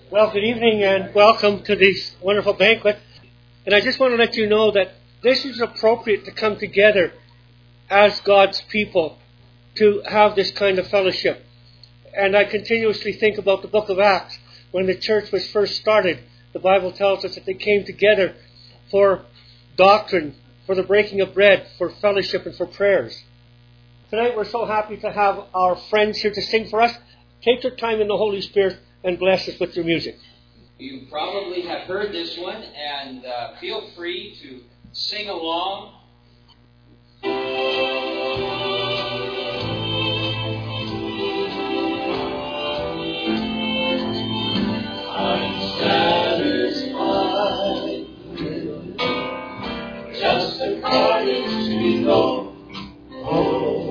Well, good evening and welcome to this wonderful banquet. And I just want to let you know that this is appropriate to come together as God's people to have this kind of fellowship. And I continuously think about the book of Acts. When the church was first started, the Bible tells us that they came together for doctrine, for the breaking of bread, for fellowship, and for prayers. Tonight we're so happy to have our friends here to sing for us. Take your time in the Holy Spirit and bless us with your music. You probably have heard this one, and feel free to sing along. I'm satisfied with just a cottage to go. Oh,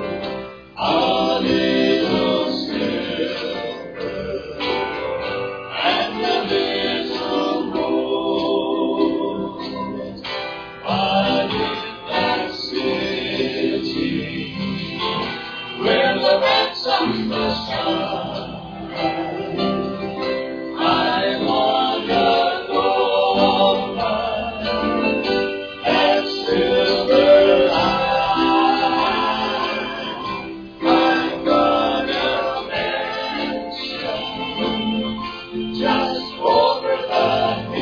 a little silver and a little gold. But in that city where the ransom must shine, I want a gold mine and silver line. I've got a mansion just over the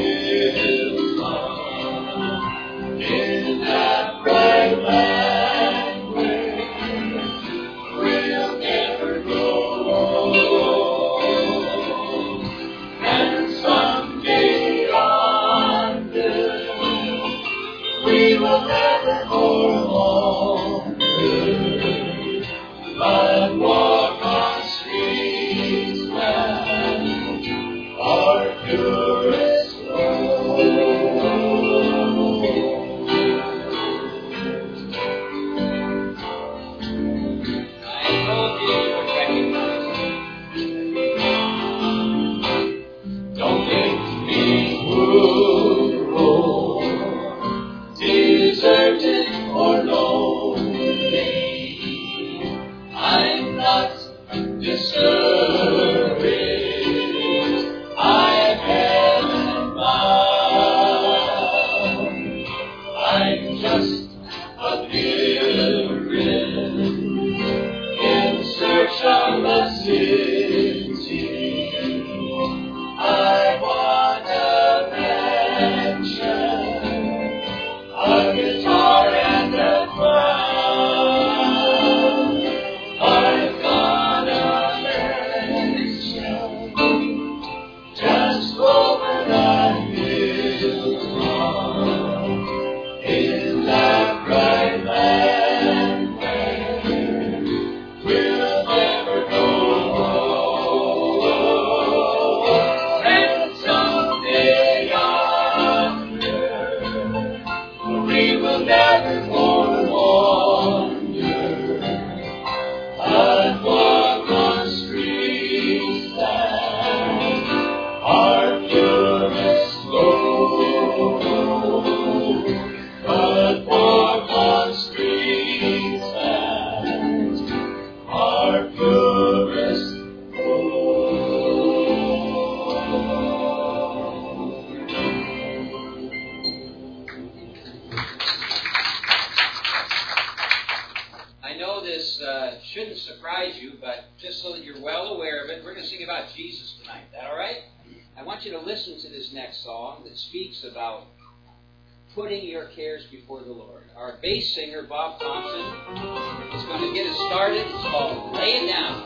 hillside in that bright land where we'll never go. And someday yonder we will never more wander, but walk on streets that are purest gold. I told you would recognize it. Don't make me rural, deserted or lonely. I'm not discouraged. I'm heaven bound. I'm just a pilgrim in search of a city. I want a mansion, a guitar and a crown. I've got a mansion just over the hillside in that bright land where we'll never go. And someday yonder we will never more wander, but walk on streets that are purest gold. But walk on streets that are purest gold. I know this shouldn't surprise you, but just so that you're well aware of it, we're going to sing about Jesus tonight. Is that all right? I want you to listen to this next song that speaks about putting your cares before the Lord. Our bass singer, Bob Thompson, is going to get us started. It's called Lay It Down.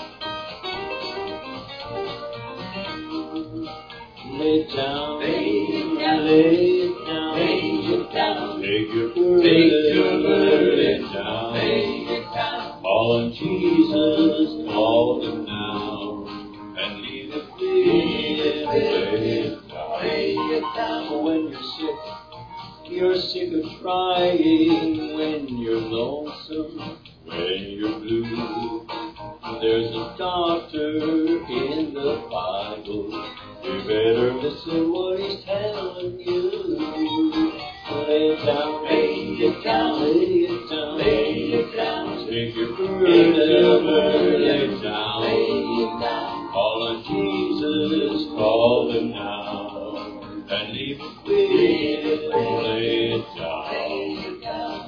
Lay it down, lay it down, lay it down, lay it down. Take your burden down, lay it down. Call on Jesus, call him now, and leave it there. Lay it down, lay it down. When you're sick of trying, when you're lonesome, when you're blue. There's a doctor in the Bible. You better listen what he's telling you. Lay it down, lay it down, lay it down, lay it down. Take your burden, lay it down, lay it down. Call on Jesus. Jesus, call him now, and leave it with, lay it down.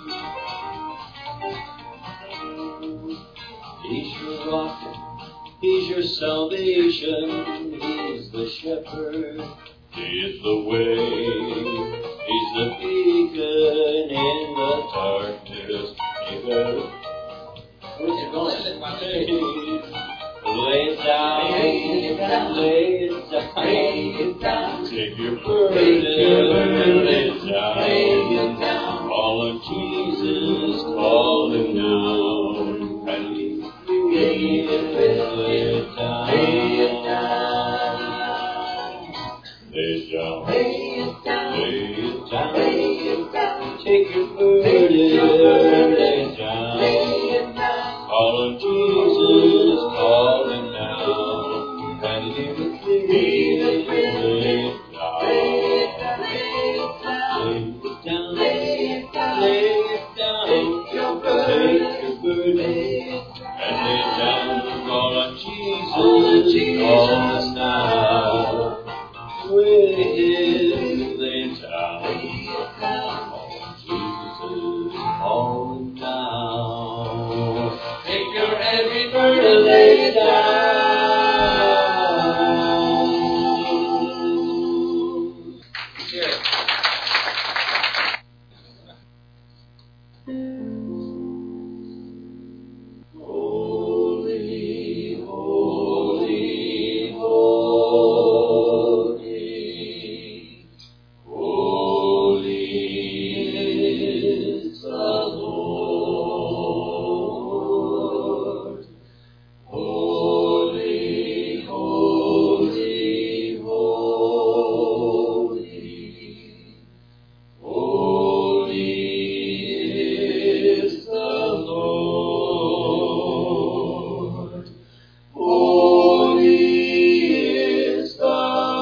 He's your rock, he's your salvation, he's the shepherd, he is the way, he's the beacon in the darkness. Where's it going? Lay it down, lay it down, lay it down. Take your burden and lay it down. Call on Jesus, call him now. And leave it, lay it down. Lay it down. Lay it down. Lay it down. Lay it down. Lay it down. Take your burden and lay it down. Call on Jesus, call him now, and leave it, lay it down. Lay it down, lay it down, lay it down. Take your burden, and lay it down. Call on Jesus, call us now. With him, lay it down. Call on Jesus, call him now. Take your heavy burden, lay it down. Here. Holy, holy, holy, holy is the Lord. Holy, holy, holy, holy is the Lord. Holy is the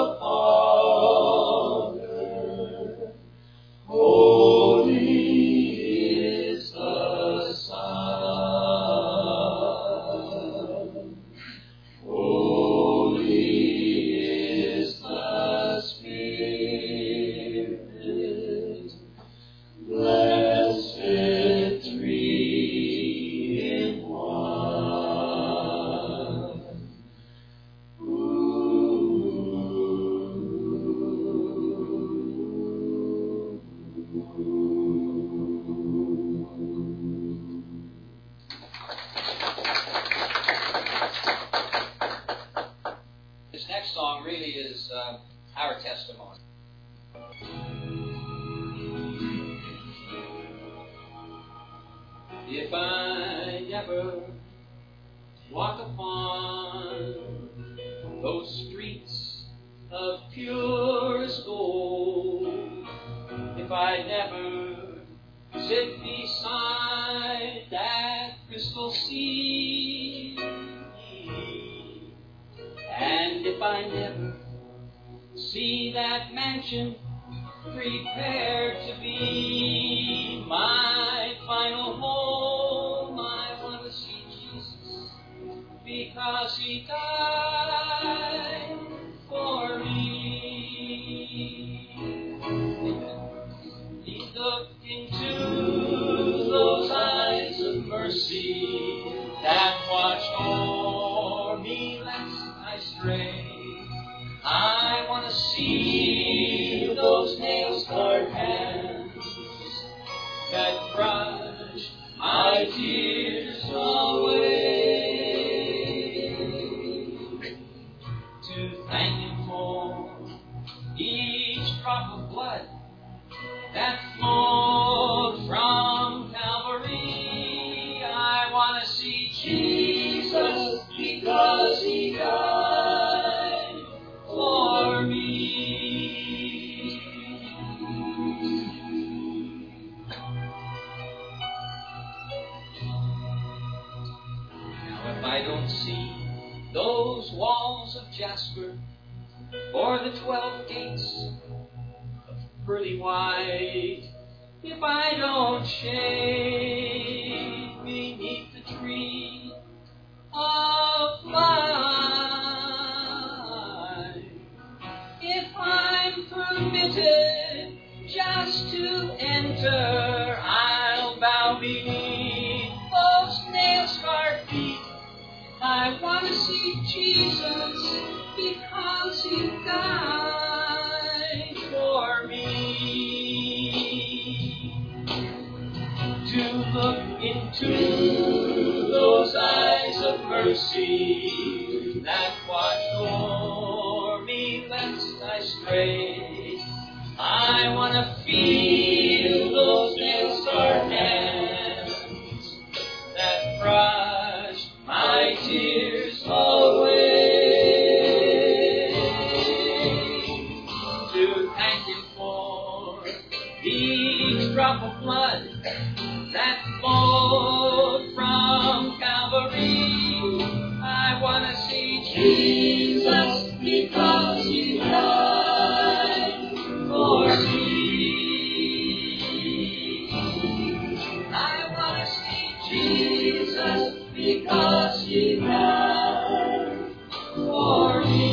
Father. Holy is the Son. Holy is the Spirit. Blessed three in one. This next song really is our testimony. If I never walk upon those streets of purest gold, if I never sit beside that crystal sea, and if I never see that mansion prepared to be my final home, I want to see Jesus because he died for me. He looked into those eyes of mercy that watched o'er me lest I stray. I want to see those nail-scarred hands that brush my tears away. To thank him for each drop of blood that flowed from Calvary. I want to see Jesus because he died for me. Now if I don't see those walls of jasper or the 12 gates of pearly white, if I don't shade beneath the tree of life, permitted just to enter, I'll bow beneath those nail-scarred feet. I want to see Jesus because He died for me. To look into those eyes of mercy that watch o'er me lest I stray. I want to feel those nail-scarred hands that brush my tears away. To thank Him for each drop of blood that flowed from Calvary. I want to see Jesus because He died for me. I want to see Jesus because He died for me.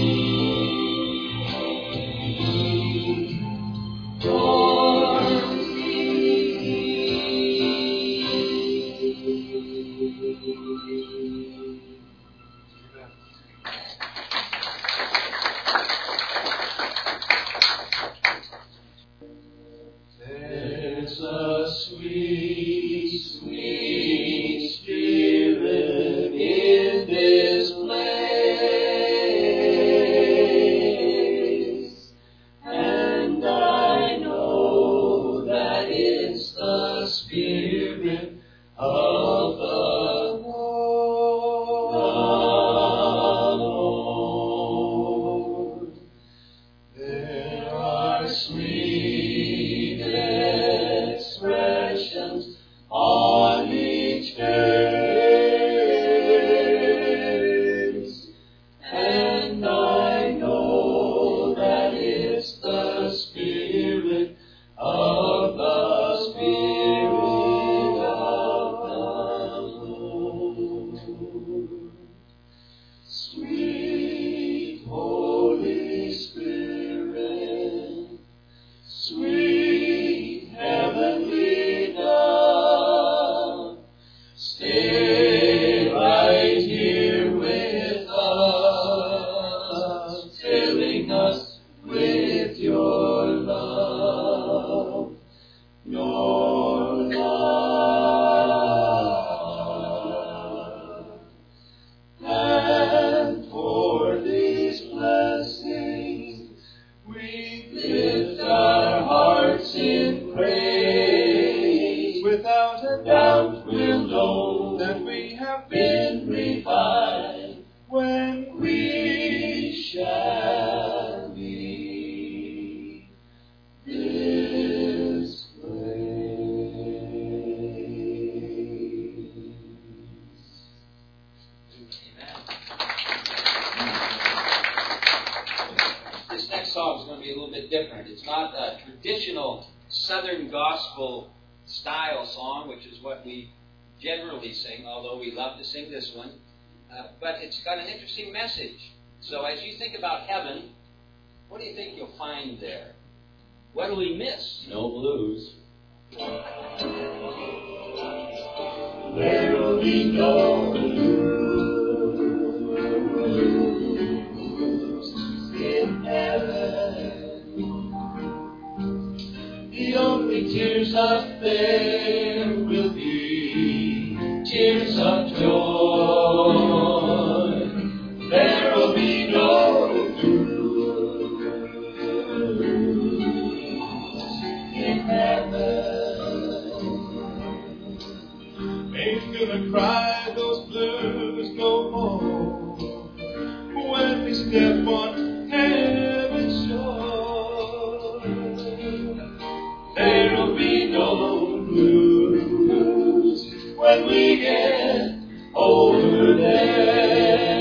There's a sweet, sweet Spirit in this place, and I know that it's the Spirit of the Lord. There are sweet expressions on each face, and I know that it's the Spirit of the Lord. Sweet Holy Spirit, sweet heavenly dove, stay right here with us, filling us with your love, your love. And for these blessings, we lift our hearts in praise. Without a doubt, we'll know that we have been revived when we shall leave this place. This next song is going to be a little bit different. It's not a traditional Southern gospel style song, which is what we generally sing, although we love to sing this one. But it's got an interesting message. So as you think about heaven, what do you think you'll find there? What will we miss? No blues. There will be no blues in heaven. The only tears up there will be tears of joy. There will be no blues in heaven. Ain't gonna cry those blues no more when we step on heaven's shore. There'll be no blues when we get over there.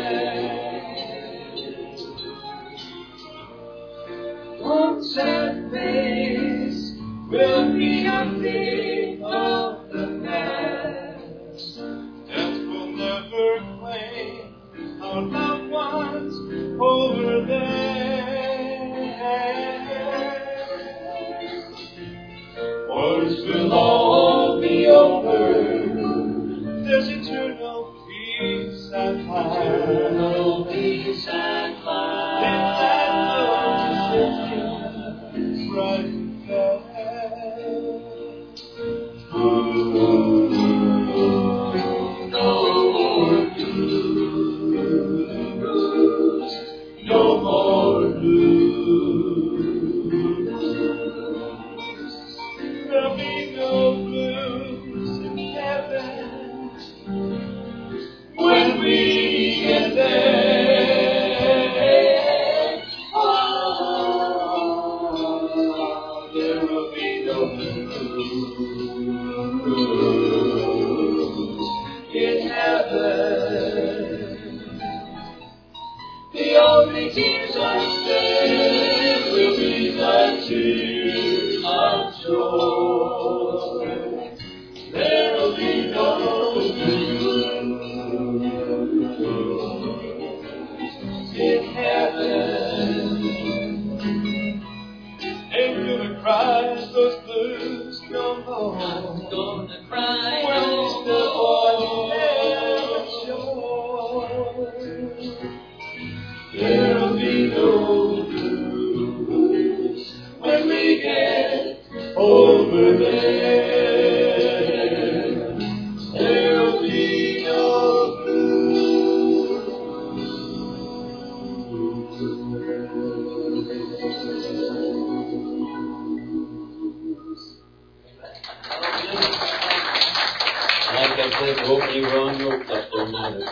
One sad face will be a thing of the past. Death will never claim our loved ones over there. will all be over. There's eternal peace and light. Eternal peace and light. In that glorious bright and fair. No more blues. No more blues. There'll be no blues in heaven when we get there. Oh, there will be no blues in heaven. The only tears I shed will be the tears of joy. There'll be no blues in heaven. Ain't gonna cry those blues no more. Not gonna cry when it's the ordinary joy. There'll be no blues when we get over there. There'll be no blues. Like I said, hopefully wrong notes up there matter.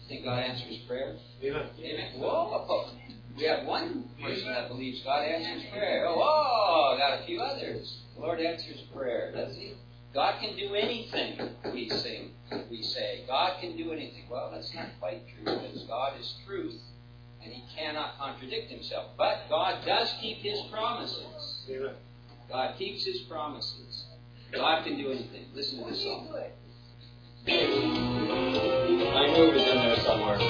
Think God answers prayer? Amen. Amen. Whoa! We have one person that believes God answers prayer. Oh, got a few others. The Lord answers prayer, does He? God can do anything, we say. God can do anything. Well, that's not quite true, because God is truth, and He cannot contradict Himself. But God does keep His promises. Amen. God keeps His promises. God can do anything. Listen to this song. I know it was in there somewhere.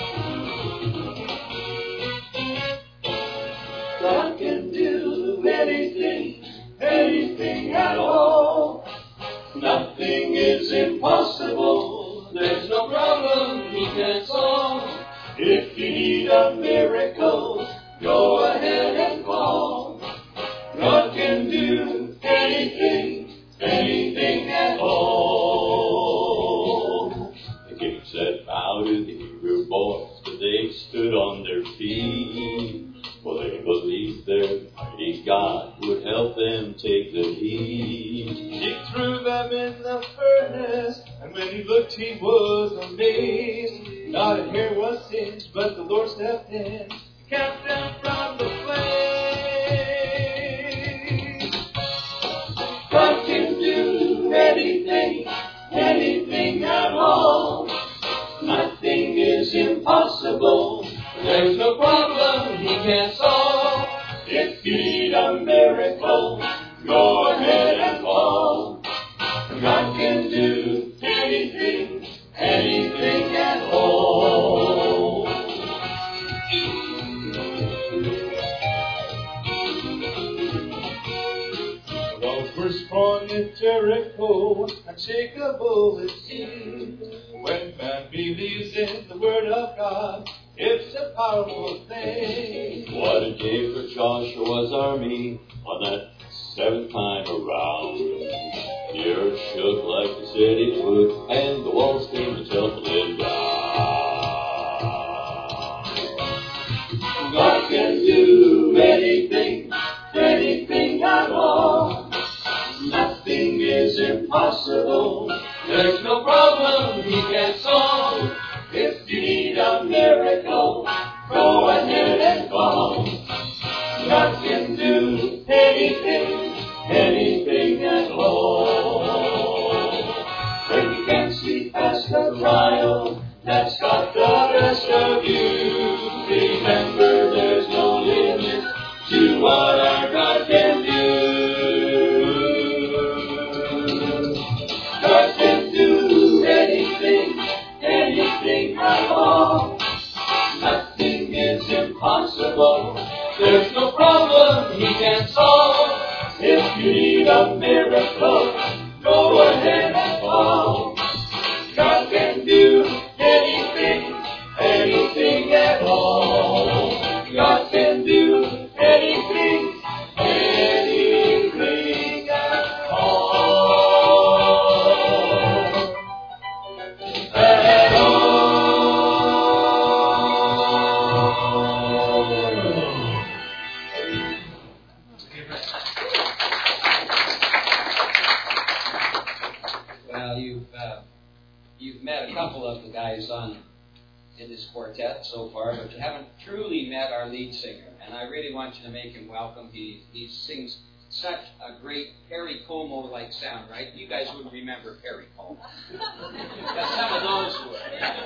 God can do anything, anything at all. Nothing is impossible. There's no problem He can solve. If you need a miracle, go ahead and call. God can do anything, anything at all. The king said, bow to the Hebrew boys, but they stood on their feet. For they believed their mighty God would help them take the heat. He threw them in the furnace, and when He looked, He was amazed. Not a hair was singed, but the Lord stepped in, kept them from the flames. God can do anything, anything at all. Nothing is impossible. There's no problem He can't solve. If you need a miracle, go ahead and call. God can do anything, anything at all. The walls were strong in Jericho, unshakable it seemed. When man believes in the Word of God, it's a powerful thing. What a day for Joshua's army on that seventh time around. The earth shook like they said it would, and the walls came to tumbling down. God can do anything, anything at all. Nothing is impossible. There's no problem He can't solve. If you need a miracle, go ahead and call. God can do anything, anything at all. When you can't see past the trial that's got the best of you, remember there's no limit to what our God can do. God can do anything, anything at all. Nothing is impossible. There's no problem He can't solve. If you need a miracle, go ahead and call. God can do anything, anything at all. God can do anything, anything at all. At all. Well, you've met a couple of the guys in this quartet so far, but you haven't truly met our lead singer. And I really want you to make him welcome. He sings such a great Perry Como-like sound, right? You guys wouldn't remember Perry Como. But some of those would.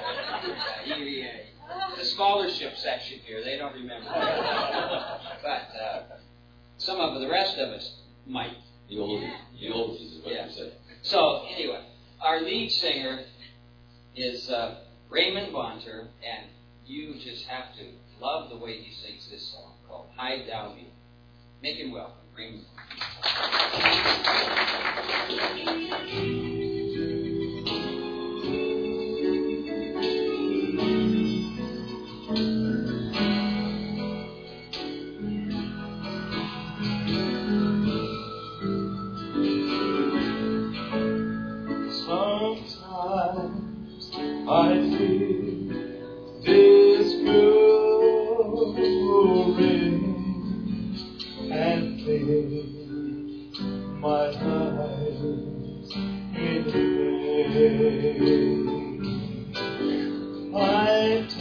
The scholarship section here, they don't remember. But some of the rest of us might. The oldies is what you said. So, anyway, our lead singer is Raymond Bonter, and you just have to love the way he sings this song called Hide Thou Me. Make him welcome, Raymond. Sometimes I feel discouraged and play my life in vain. I'm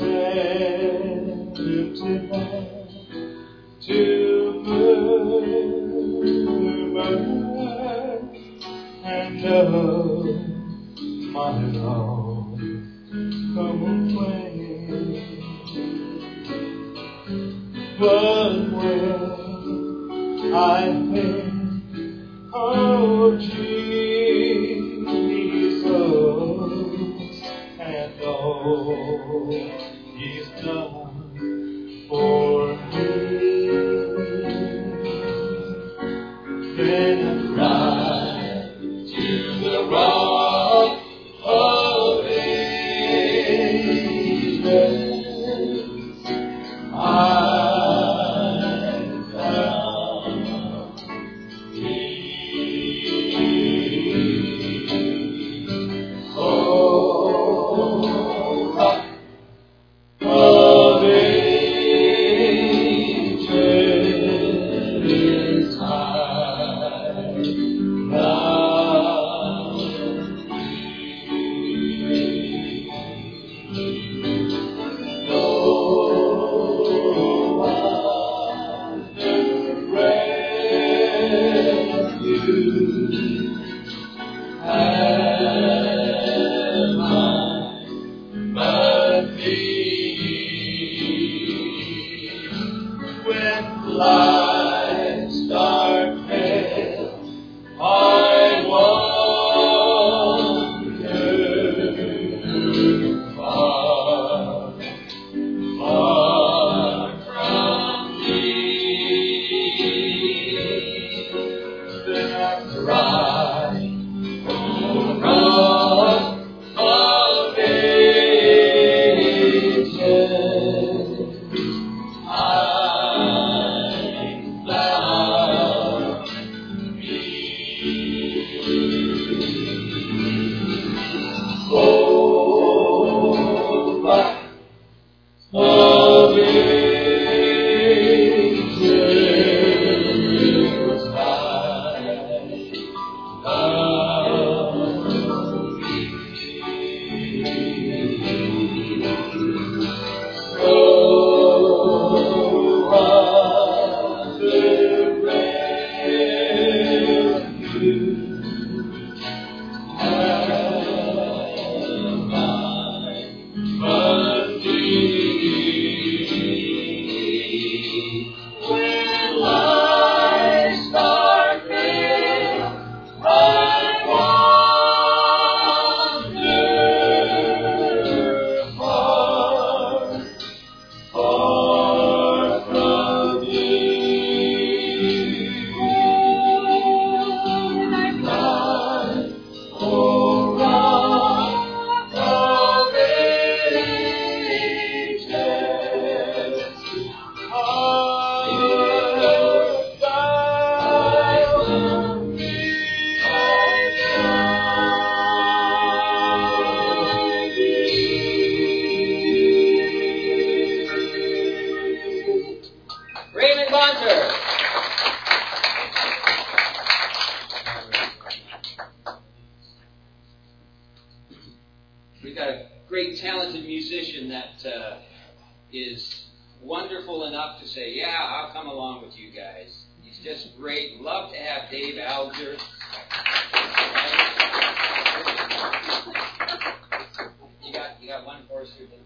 But when I think of Jesus and all He's done for me, then I cry to the Rock of Ages. I found peace. Oh, Rock of Ages, I found peace. No life's dark pale, I wander far, far from thee. Then I cry, oh, Rock of Ages, Raymond Bonter. We've got a great talented musician that is wonderful enough to say, yeah, I'll come along with you guys. He's just great. Love to have Dave Alger. You got one for us here, Dave?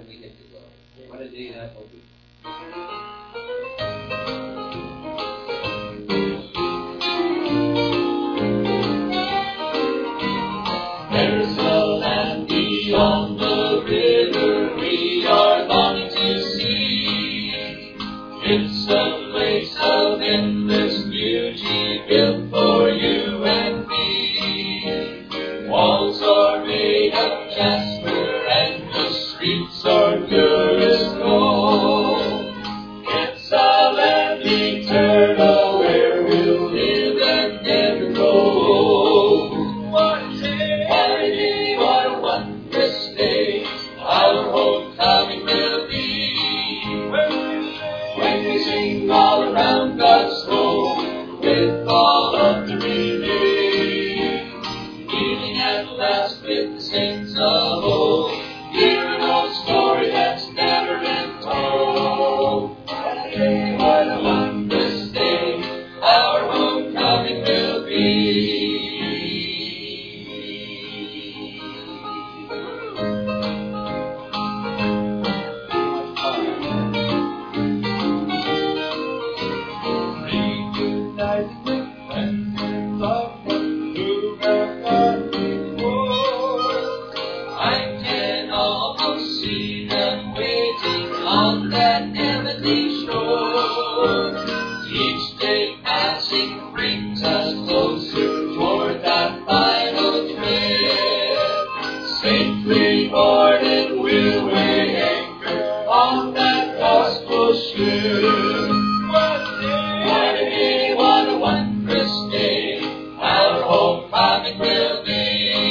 when we hit the glory. What a day that will be. There's a land beyond the river we are longing to see. It's a place of endless beauty built for you and me. Walls are made of jasper and the streets are pure as gold. It's a land eternal where we'll live and never grow old. What a day, what a wondrous day, our homecoming will be. When we sing all around God's throne with all of the redeemed, meeting at last with the saints of old, hearing old story that's never been told. What a day, what a wondrous day, our homecoming will be. Reunited with friends and loved ones who have gone before, I can almost see them waiting on that heavenly shore. Each day passing brings us closer toward that final trip. Safely boarded we'll weigh anchor on that gospel ship. What a day, what a wondrous day, our homecoming will be.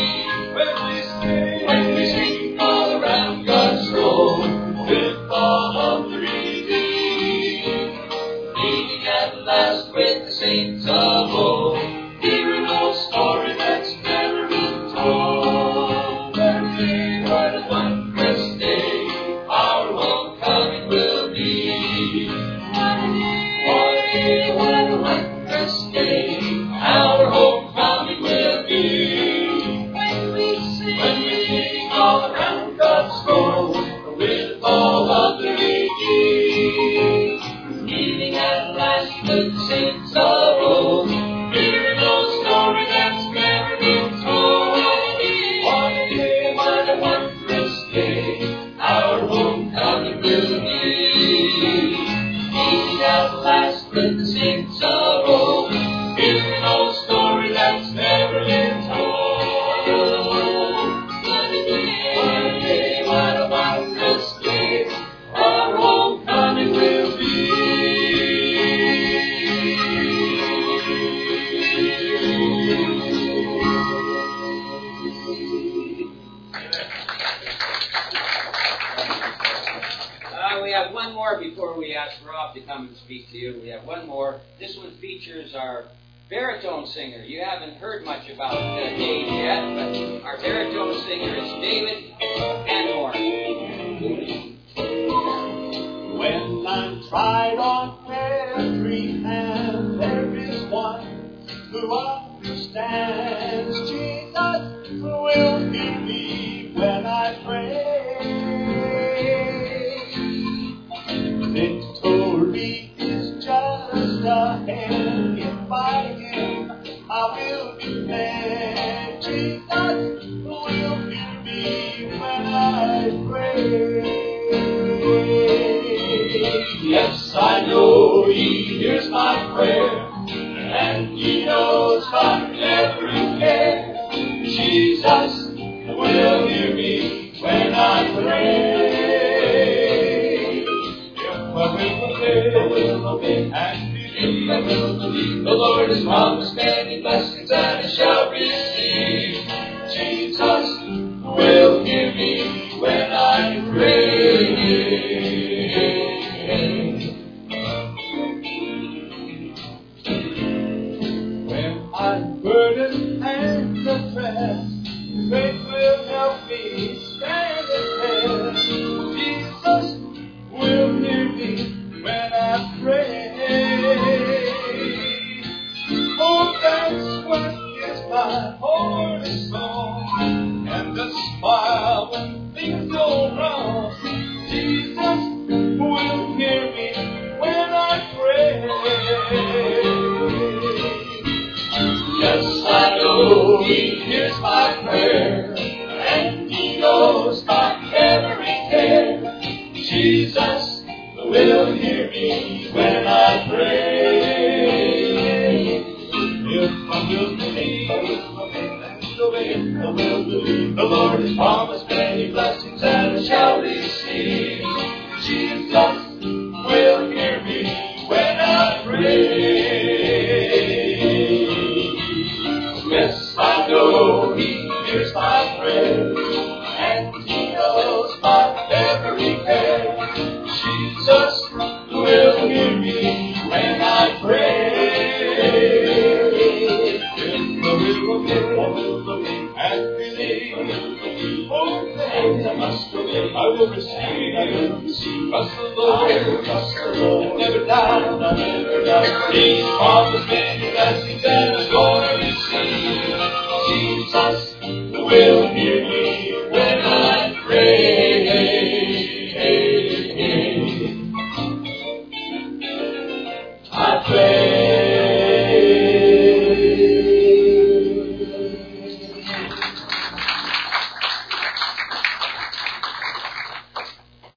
When we sing all around God's throne with all of the redeemed, meeting at last with the saints of old, hearing old story that's never been told. What a day, what a wondrous day, our homecoming will be. What a day, what a wondrous day, our homecoming will be. When we sing all around God's throne with all of the redeemed, meeting at last with the saints of old, hearing old story that's never been told. What a day, what a wondrous day, our homecoming will be. Meeting at last with the saints of old, hearing old story that's never been told. What a day, what a wondrous day, our homecoming will be. We have one more before we ask Rob to come and speak to you. We have one more. This one features our baritone singer. You haven't heard much about Dave yet, but our baritone singer is David Canmore. When I'm tried on every hand, there is one who understands. Jesus will hear me when I pray. Victory is just ahead. If by Him I will be led. Jesus will hear me when I pray. Yes, I know He hears my prayer, and He knows my every care. Jesus will hear me when I pray. If I will obey and believe, I will believe the Lord has promised many blessings and I shall receive. Jesus will hear me when I pray. When I'm burdened and oppressed, faith will help me stand and rest. Jesus will hear me when I pray. Oh, that's what is my holy song, and the smile when things go wrong. know He hears my prayer, and He knows my every care. Jesus will hear me when I pray. If I will believe, I will believe. The Lord has promised many blessings, and I shall receive. Jesus will hear me when I pray. Yes, I know He hears my prayer, and He knows my every care. Jesus will hear me when I pray. In the will of Him, and believe. Oh, things I must obey. I will receive. Trust the Lord, and never doubt. He's promised many blessings, and I'm going to receive. Jesus will hear me